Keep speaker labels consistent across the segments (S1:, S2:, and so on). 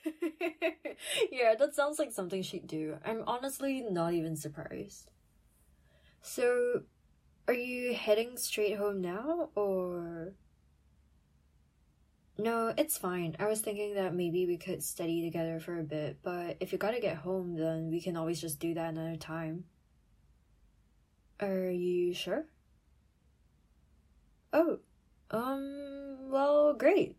S1: Yeah, that sounds like something she'd do. I'm honestly not even surprised. So, are you heading straight home now, or? No, it's fine. I was thinking that maybe we could study together for a bit, but if you gotta get home, then we can always just do that another time. Are you sure? Oh, well, great.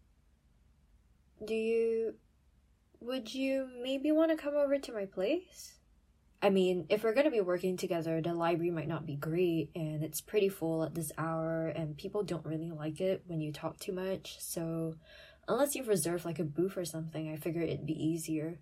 S1: Do you. Would you maybe want to come over to my place? I mean, if we're gonna be working together, the library might not be great, and it's pretty full at this hour, and people don't really like it when you talk too much, so unless you've reserved like a booth or something, I figured it'd be easier.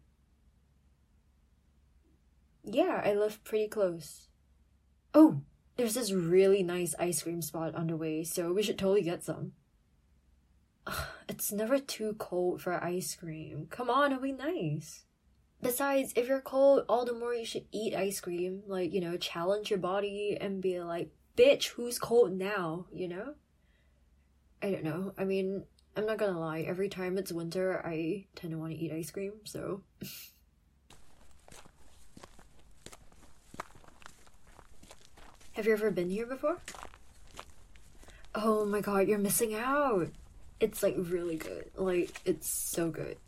S1: Yeah, I live pretty close. Oh, there's this really nice ice cream spot on the way, so we should totally get some. It's never too cold for ice cream. Come on, it'll be nice. Besides, if you're cold, all the more you should eat ice cream. Like, challenge your body and be like, bitch, who's cold now, you know? I don't know. I mean, I'm not gonna lie, every time it's winter, I tend to want to eat ice cream, so. Have you ever been here before? Oh my god, you're missing out. It's like really good. Like, it's so good.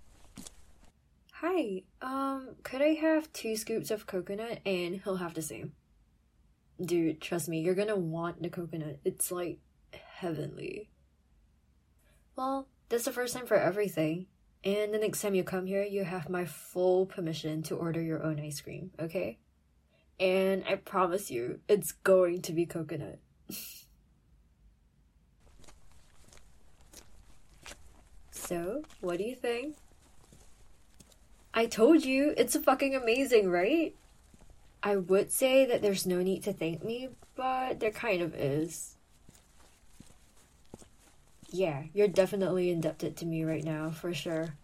S1: Hi, could I have 2 scoops of coconut and he'll have the same? Dude, trust me, you're gonna want the coconut. It's like heavenly. Well, that's the first time for everything. And the next time you come here, you have my full permission to order your own ice cream, okay? And I promise you, it's going to be coconut. So, what do you think? I told you, it's fucking amazing, right? I would say that there's no need to thank me, but there kind of is. Yeah, you're definitely indebted to me right now, for sure.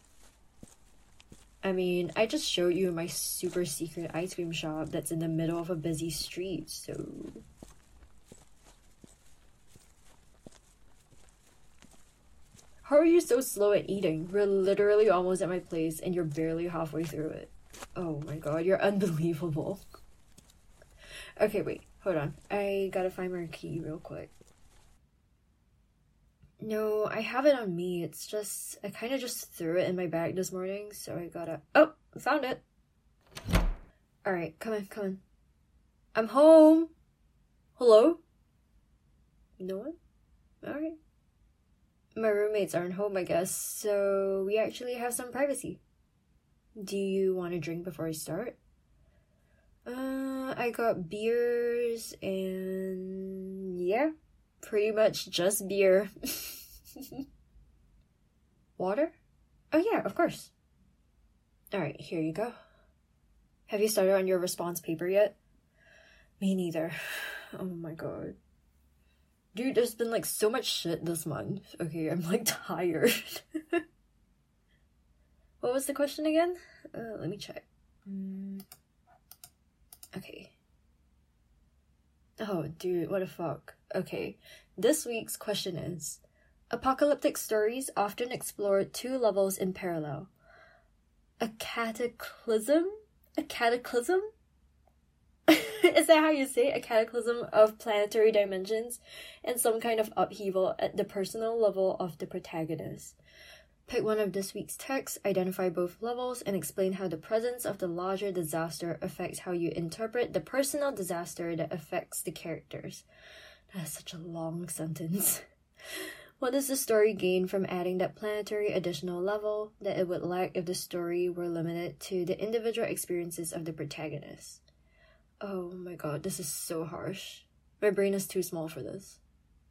S1: I mean, I just showed you my super secret ice cream shop that's in the middle of a busy street, so. How are you so slow at eating? We're literally almost at my place and you're barely halfway through it. Oh my god, you're unbelievable. Okay, wait, hold on. I gotta find my key real quick. No, I have it on me. It's just, I kind of just threw it in my bag this morning, so I gotta. Oh, found it. Alright, come in, come in. I'm home. Hello? No one? Alright. My roommates aren't home, I guess, so we actually have some privacy. Do you want a drink before I start? I got beers and yeah, pretty much just beer. Water? Oh yeah, of course. Alright, here you go. Have you started on your response paper yet? Me neither. Oh my god. Dude, there's been like so much shit this month. Okay, I'm like tired. What was the question again? Let me check. Okay. Oh, dude, what the fuck? Okay, this week's question is: apocalyptic stories often explore 2 levels in parallel. A cataclysm? A cataclysm? Is that how you say it? A cataclysm of planetary dimensions and some kind of upheaval at the personal level of the protagonist. Pick one of this week's texts, identify both levels, and explain how the presence of the larger disaster affects how you interpret the personal disaster that affects the characters. That is such a long sentence. What does the story gain from adding that planetary additional level that it would lack if the story were limited to the individual experiences of the protagonist? Oh my god, this is so harsh. My brain is too small for this.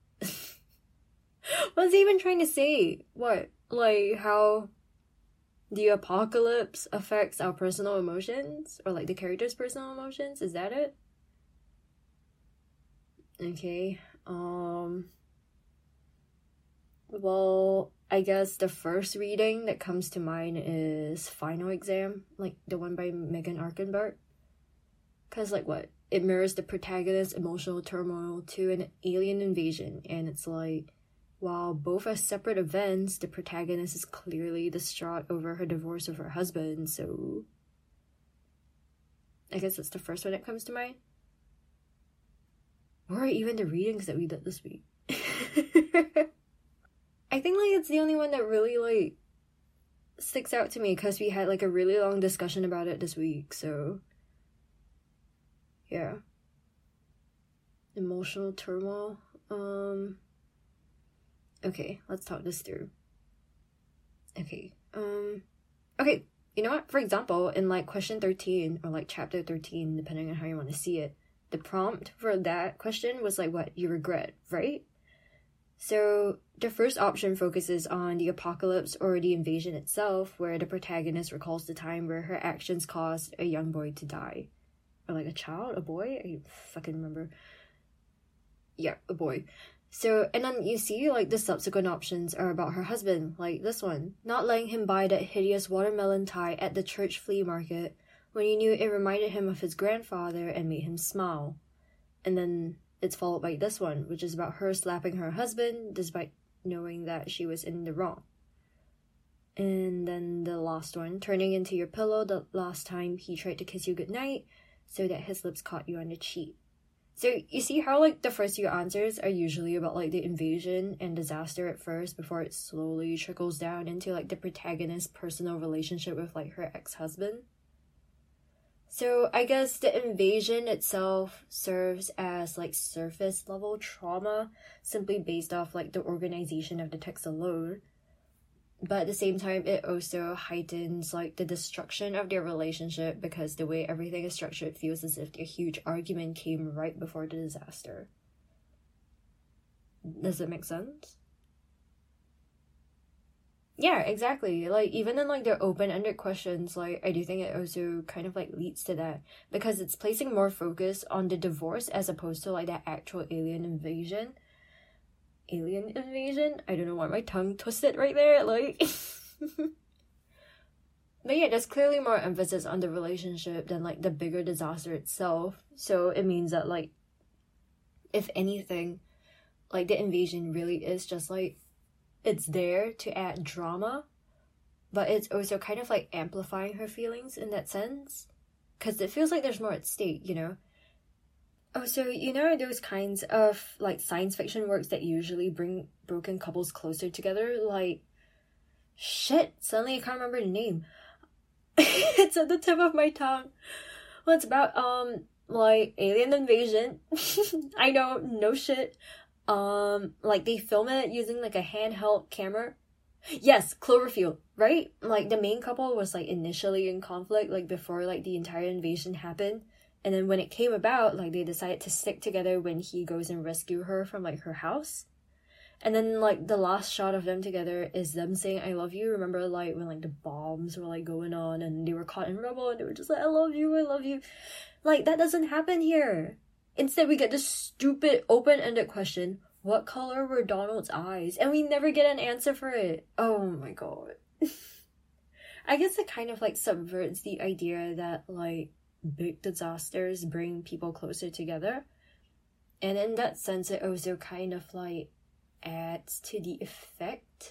S1: What's he even trying to say? What? Like, how the apocalypse affects our personal emotions? Or like the character's personal emotions? Is that it? Okay, well, I guess the first reading that comes to mind is Final Exam, like the one by Megan Arkenbart. Cause like what? It mirrors the protagonist's emotional turmoil to an alien invasion, and it's like, While both are separate events, the protagonist is clearly distraught over her divorce of her husband, so I guess that's the first one that comes to mind. Or even the readings that we did this week. I think like it's the only one that really like sticks out to me because we had like a really long discussion about it this week, so yeah. Emotional turmoil. Okay, let's talk this through. Okay, you know what? For example, in like question 13 or like chapter 13, depending on how you want to see it, the prompt for that question was like what you regret, right? So the first option focuses on the apocalypse or the invasion itself, where the protagonist recalls the time where her actions caused a young boy to die. Or like a child? A boy? I fucking remember. Yeah, a boy. So, and then you see, like, the subsequent options are about her husband, like this one. Not letting him buy that hideous watermelon tie at the church flea market when he knew it reminded him of his grandfather and made him smile. And then it's followed by this one, which is about her slapping her husband despite knowing that she was in the wrong. And then the last one, turning into your pillow the last time he tried to kiss you goodnight so that his lips caught you on the cheek. So you see how like the first few answers are usually about like the invasion and disaster at first before it slowly trickles down into like the protagonist's personal relationship with like her ex-husband. So I guess the invasion itself serves as like surface level trauma simply based off like the organization of the text alone. But at the same time, it also heightens like the destruction of their relationship because the way everything is structured feels as if a huge argument came right before the disaster. Does it make sense? Yeah, exactly. Like, even in like the open-ended questions, like I do think it also kind of like leads to that because it's placing more focus on the divorce as opposed to like that actual alien invasion. I don't know why my tongue twisted right there, like. But yeah, there's clearly more emphasis on the relationship than like the bigger disaster itself. So it means that like, if anything, like the invasion really is just like, it's there to add drama, but it's also kind of like amplifying her feelings in that sense. Because it feels like there's more at stake, you know? Oh, so you know those kinds of like science fiction works that usually bring broken couples closer together? Like, shit, suddenly I can't remember the name. It's at the tip of my tongue. Well, it's about like alien invasion. I know, no shit. Like they film it using like a handheld camera. Yes, Cloverfield, right? Like the main couple was like initially in conflict like before like the entire invasion happened. And then when it came about, like, they decided to stick together when he goes and rescue her from, like, her house. And then, like, the last shot of them together is them saying, I love you. Remember, like, when, like, the bombs were, like, going on and they were caught in rubble and they were just like, I love you, I love you. Like, that doesn't happen here. Instead, we get this stupid, open-ended question, what color were Donald's eyes? And we never get an answer for it. Oh, my God. I guess it kind of, like, subverts the idea that, like, big disasters bring people closer together, and in that sense it also kind of like adds to the effect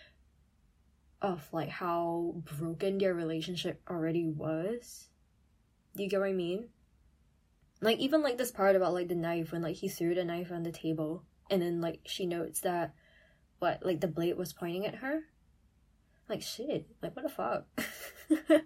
S1: of like how broken their relationship already was. Do you get what I mean? Like even like this part about like the knife, when like he threw the knife on the table and then like she notes that what like the blade was pointing at her. Like shit, like what the fuck.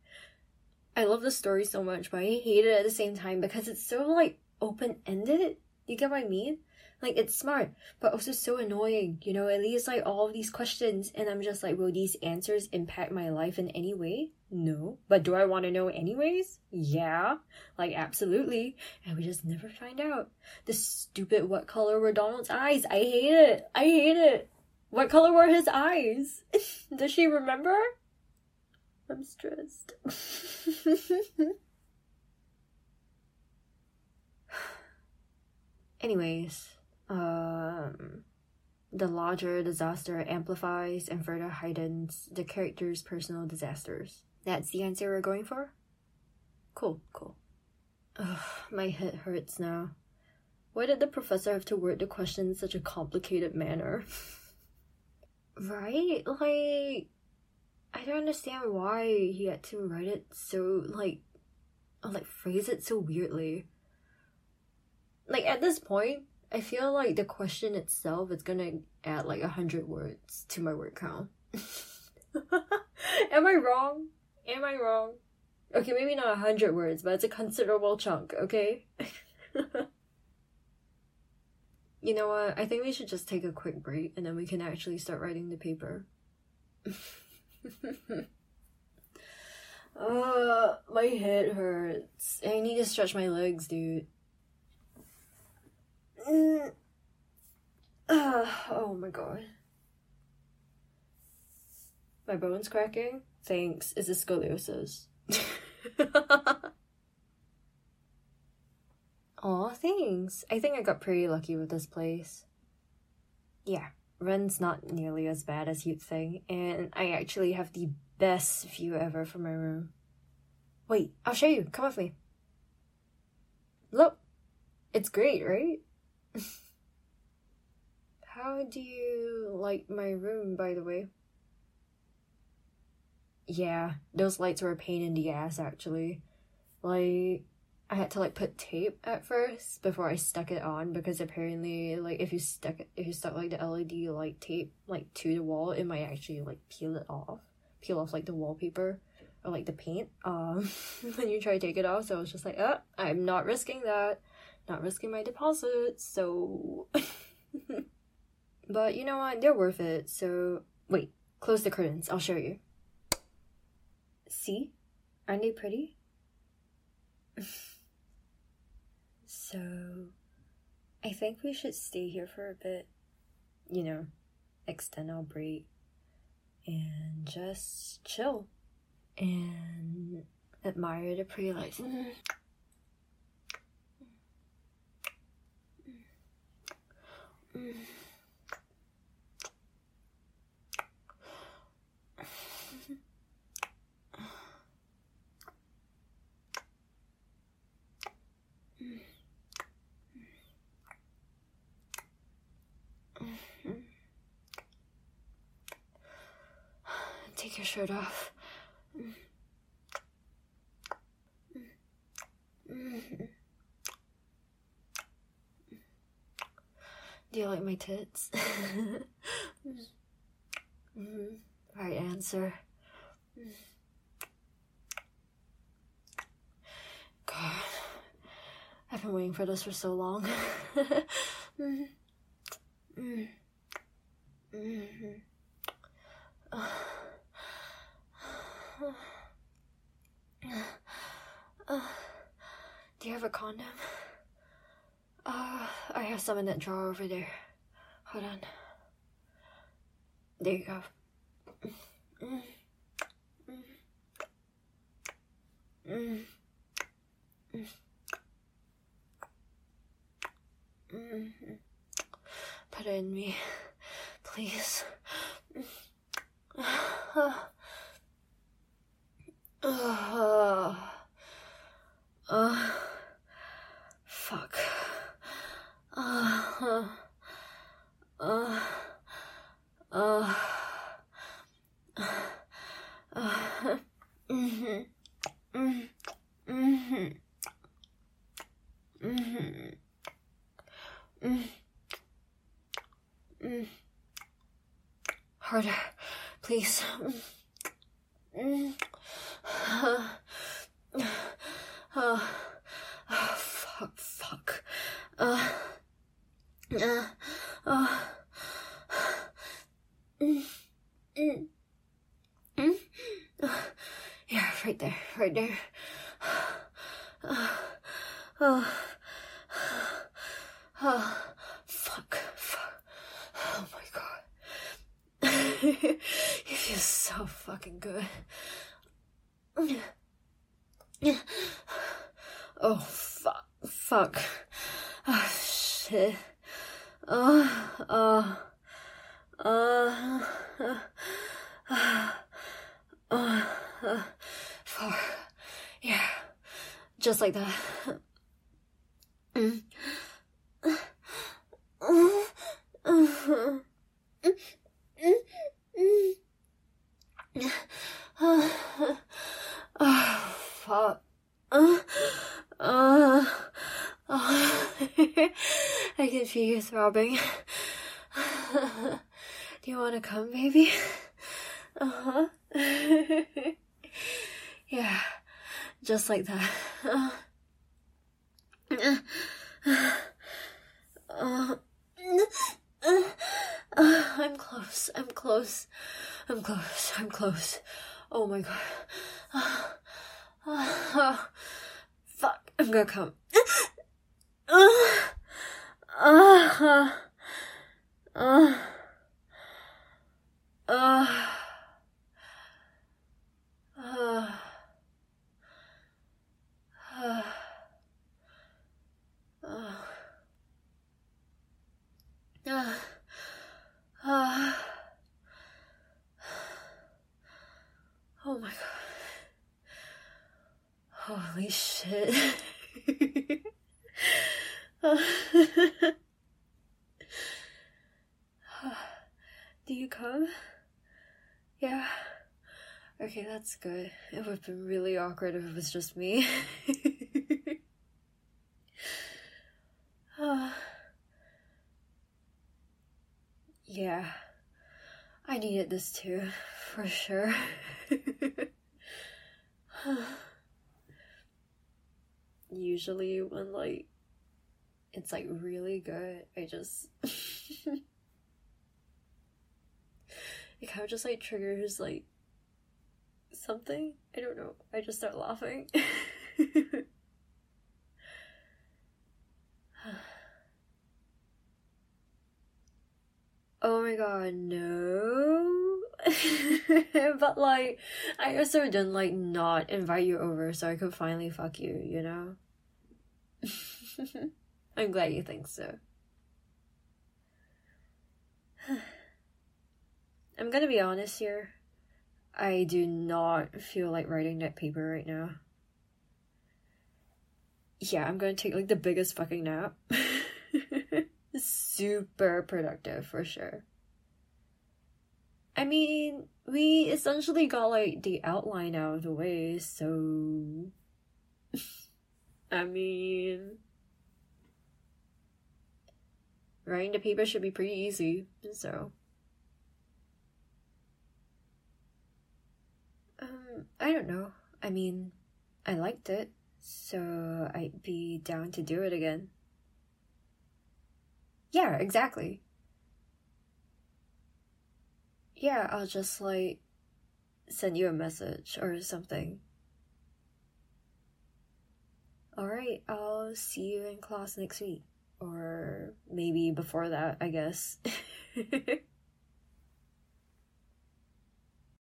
S1: I love the story so much, but I hate it at the same time because it's so, like, open-ended. You get what I mean? Like, it's smart, but also so annoying. You know, it leaves, like, all of these questions, and I'm just like, will these answers impact my life in any way? No. But do I want to know anyways? Yeah. Like, absolutely. And we just never find out. The stupid what color were Donald's eyes? I hate it. I hate it. What color were his eyes? Does she remember? I'm stressed. Anyways, the larger disaster amplifies and further heightens the character's personal disasters. That's the answer we're going for? Cool. Ugh, my head hurts now. Why did the professor have to word the question in such a complicated manner? Right? Like, I don't understand why he had to write it so, phrase it so weirdly. Like, at this point, I feel like the question itself is gonna add 100 words to my word count. Am I wrong? Okay, maybe not 100 words, but it's a considerable chunk, okay? You know what? I think we should just take a quick break and then we can actually start writing the paper. My head hurts. I need to stretch my legs, dude. Oh my god. My bone's cracking? Thanks. Is this scoliosis? Aw, thanks. I think I got pretty lucky with this place. Yeah, rent's not nearly as bad as you'd think, and I actually have the best view ever from my room. Wait, I'll show you. Come with me. Look, it's great, right? How do you like my room, by the way? Yeah, those lights were a pain in the ass, actually. I had to put tape at first before I stuck it on, because apparently if you stuck the LED light tape to the wall, it might actually peel off the wallpaper or the paint when you try to take it off. So I was just I'm not risking that, not risking my deposit. So but you know what, they're worth it. So wait, close the curtains, I'll show you. See, aren't they pretty? So, I think we should stay here for a bit, extend our break, and just chill, and admire the pretty lights. Take your shirt off. Do you like my tits? Right answer. God, I've been waiting for this for so long. Do you have a condom? I have some in that drawer over there. Hold on. There you go. Put it in me, please. Fuck. Harder, please. Fuck. Yeah, right there. Fuck. Oh my god. It feels so fucking good. Oh, fuck. Oh, shit. Fuck. Yeah. Just like that. Oh, fuck. I can feel you throbbing. Do you want to come, baby? Uh-huh. Yeah, just like that. I'm close. I'm close. I'm close. I'm close. Oh my god. Fuck. I'm gonna come. Oh my god. Holy shit. Do you come? Yeah. Okay, that's good. It would have been really awkward if it was just me. Yeah. I needed this too, for sure. Usually when, like, it's, like, really good, I just... it kind of just, like, triggers, like, something. I don't know. I just start laughing. Oh my god, no. But, like, I also didn't, like, not invite you over so I could finally fuck you, you know? I'm glad you think so. I'm gonna be honest here. I do not feel like writing that paper right now. Yeah, I'm gonna take, like, the biggest fucking nap. Super productive, for sure. I mean, we essentially got, like, the outline out of the way, so... I mean... writing the paper should be pretty easy, so... I don't know. I mean, I liked it, so I'd be down to do it again. Yeah, exactly. Yeah, I'll just, like, send you a message or something. Alright, I'll see you in class next week. Or maybe before that, I guess.